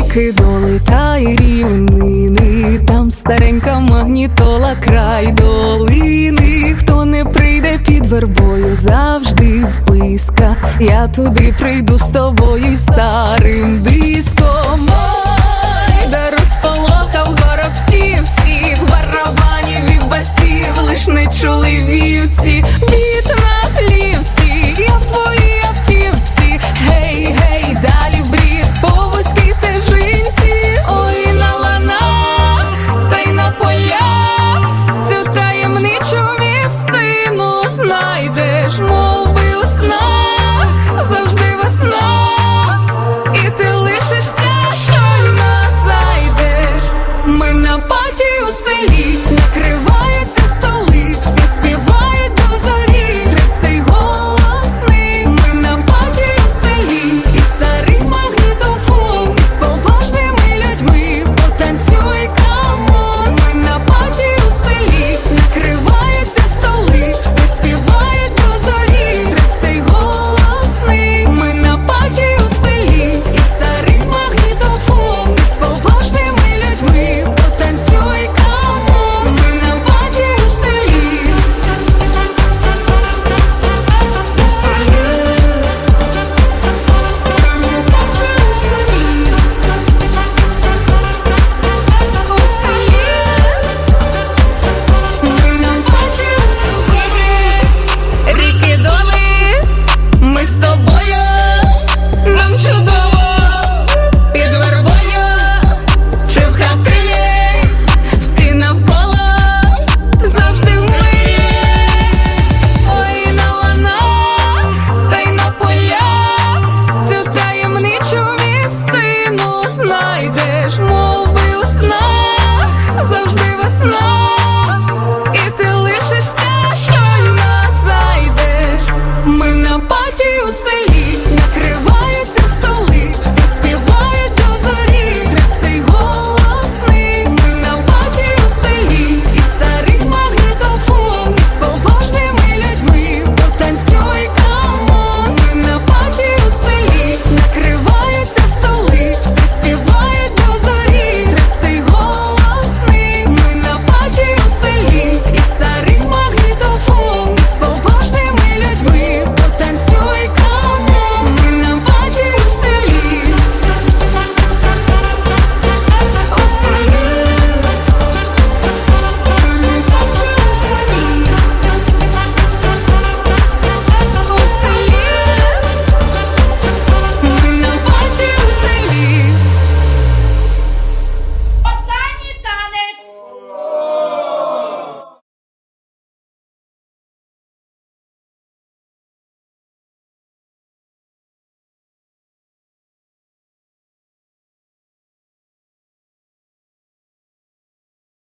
ріки, доли та й рівнини, там старенька магнітола, край долини. Хто не прийде під вербою, завжди вписка. Я туди прийду з тобою й старим диском. Ой, де розполохав горобців всіх, барабанів і басів, лиш не чули вівці. Бід на хліб